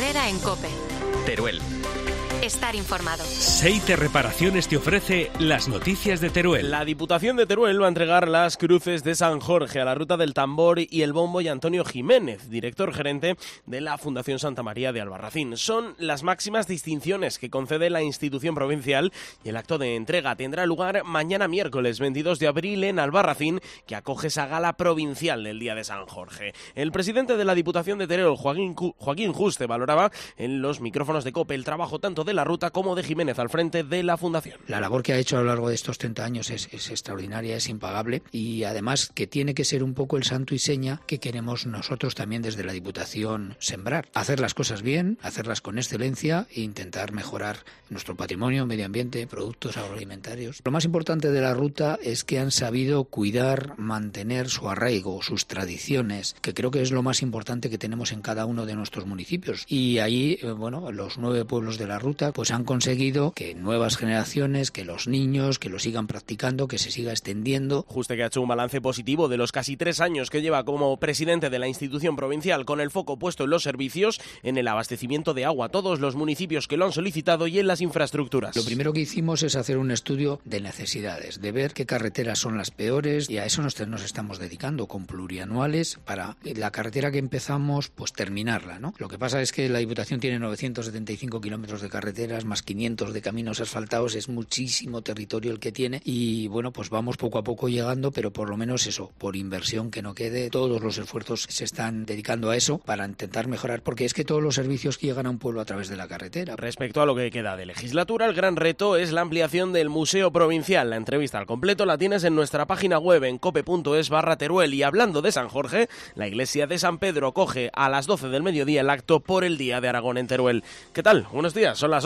Herrera en COPE. Teruel. Estar informado. Seite Reparaciones te ofrece las noticias de Teruel. La Diputación de Teruel va a entregar las cruces de San Jorge a la Ruta del Tambor y el Bombo y Antonio Jiménez, director gerente de la Fundación Santa María de Albarracín. Son las máximas distinciones que concede la institución provincial y el acto de entrega tendrá lugar mañana miércoles 22 de abril en Albarracín, que acoge esa gala provincial del Día de San Jorge. El presidente de la Diputación de Teruel, Joaquín Juste, valoraba en los micrófonos de COPE el trabajo tanto de la ruta como de Jiménez al frente de la Fundación. La labor que ha hecho a lo largo de estos 30 años es extraordinaria, es impagable, y además que tiene que ser un poco el santo y seña que queremos nosotros también desde la Diputación sembrar. Hacer las cosas bien, hacerlas con excelencia e intentar mejorar nuestro patrimonio, medio ambiente, productos agroalimentarios. Lo más importante de la ruta es que han sabido cuidar, mantener su arraigo, sus tradiciones, que creo que es lo más importante que tenemos en cada uno de nuestros municipios. Y ahí, los 9 pueblos de la ruta pues han conseguido que nuevas generaciones, que los niños, que lo sigan practicando, que se siga extendiendo. Juste, que ha hecho un balance positivo de los casi 3 años que lleva como presidente de la institución provincial, con el foco puesto en los servicios, en el abastecimiento de agua a todos los municipios que lo han solicitado y en las infraestructuras. Lo primero que hicimos es hacer un estudio de necesidades, de ver qué carreteras son las peores, y a eso nos estamos dedicando con plurianuales para la carretera que empezamos, pues terminarla, ¿no? Lo que pasa es que la Diputación tiene 975 kilómetros de carreteras, más 500 de caminos asfaltados, es muchísimo territorio el que tiene, y pues vamos poco a poco llegando, pero por lo menos eso, por inversión que no quede, todos los esfuerzos se están dedicando a eso para intentar mejorar, porque es que todos los servicios que llegan a un pueblo a través de la carretera. Respecto a lo que queda de legislatura, el gran reto es la ampliación del Museo Provincial. La entrevista al completo la tienes en nuestra página web en cope.es/Teruel. Y hablando de San Jorge, la iglesia de San Pedro acoge a las 12 del mediodía el acto por el Día de Aragón en Teruel. ¿Qué tal? Buenos días, son las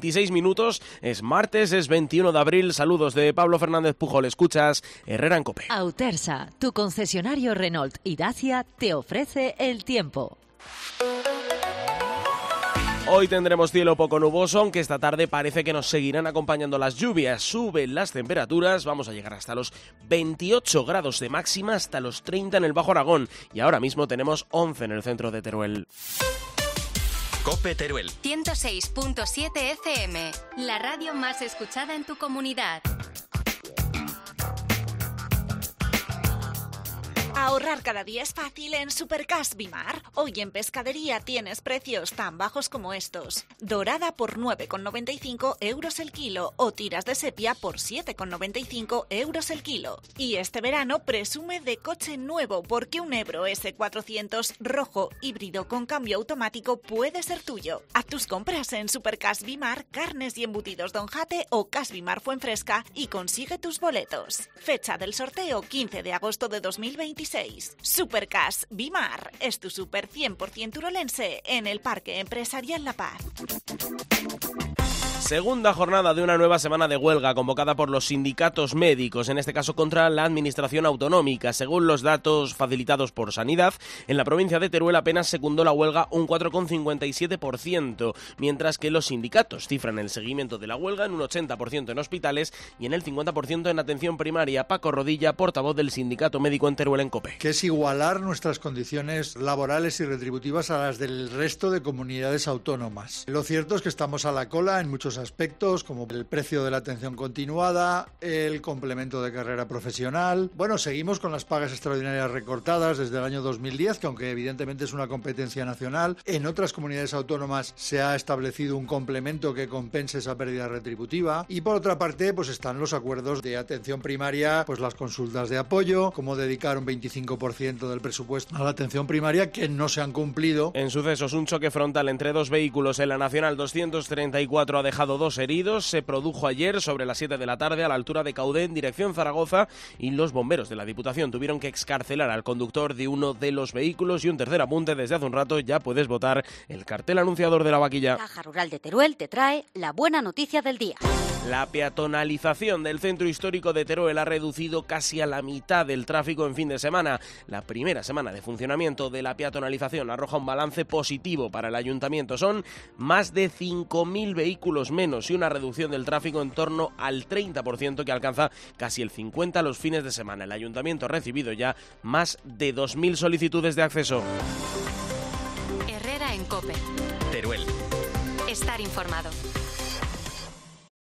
8:26, es martes, es 21 de abril. Saludos de Pablo Fernández Pujol, escuchas Herrera en COPE. Autersa, tu concesionario Renault y Dacia, te ofrece el tiempo. Hoy tendremos cielo poco nuboso, aunque esta tarde parece que nos seguirán acompañando las lluvias. Suben las temperaturas, vamos a llegar hasta los 28 grados de máxima, hasta los 30 en el Bajo Aragón. Y ahora mismo tenemos 11 en el centro de Teruel. COPE Teruel. 106.7 FM, la radio más escuchada en tu comunidad. Ahorrar cada día es fácil en Supercash Bimar. Hoy en pescadería tienes precios tan bajos como estos. Dorada por 9,95 euros el kilo o tiras de sepia por 7,95 euros el kilo. Y este verano presume de coche nuevo, porque un Ebro S400 rojo híbrido con cambio automático puede ser tuyo. Haz tus compras en Supercash Bimar, carnes y embutidos Don Jate o Cash Bimar Fuenfresca y consigue tus boletos. Fecha del sorteo 15 de agosto de 2026. Supercash Bimar es tu super 100% urolense en el Parque Empresarial La Paz. Segunda jornada de una nueva semana de huelga convocada por los sindicatos médicos, en este caso contra la administración autonómica. Según los datos facilitados por Sanidad, en la provincia de Teruel apenas secundó la huelga un 4,57%, mientras que los sindicatos cifran el seguimiento de la huelga en un 80% en hospitales y en el 50% en atención primaria. Paco Rodilla, portavoz del Sindicato Médico en Teruel en COPE. Que es igualar nuestras condiciones laborales y retributivas a las del resto de comunidades autónomas. Lo cierto es que estamos a la cola en muchos aspectos, como el precio de la atención continuada, el complemento de carrera profesional. Bueno, seguimos con las pagas extraordinarias recortadas desde el año 2010, que aunque evidentemente es una competencia nacional, en otras comunidades autónomas se ha establecido un complemento que compense esa pérdida retributiva. Y por otra parte, pues están los acuerdos de atención primaria, pues las consultas de apoyo, como dedicar un 25% del presupuesto a la atención primaria, que no se han cumplido. En sucesos, un choque frontal entre dos vehículos en la Nacional 234 ha dejado 2 heridos. Se produjo ayer sobre las 7 de la tarde a la altura de Caudé, en dirección Zaragoza, y los bomberos de la Diputación tuvieron que excarcelar al conductor de uno de los vehículos. Y un tercer apunte: desde hace un rato ya puedes votar el cartel anunciador de la vaquilla. Caja Rural de Teruel te trae la buena noticia del día. La peatonalización del centro histórico de Teruel ha reducido casi a la mitad el tráfico en fin de semana. La primera semana de funcionamiento de la peatonalización arroja un balance positivo para el ayuntamiento. Son más de 5.000 vehículos menos y una reducción del tráfico en torno al 30%, que alcanza casi el 50% los fines de semana. El ayuntamiento ha recibido ya más de 2.000 solicitudes de acceso. Herrera en COPE. Teruel. Estar informado.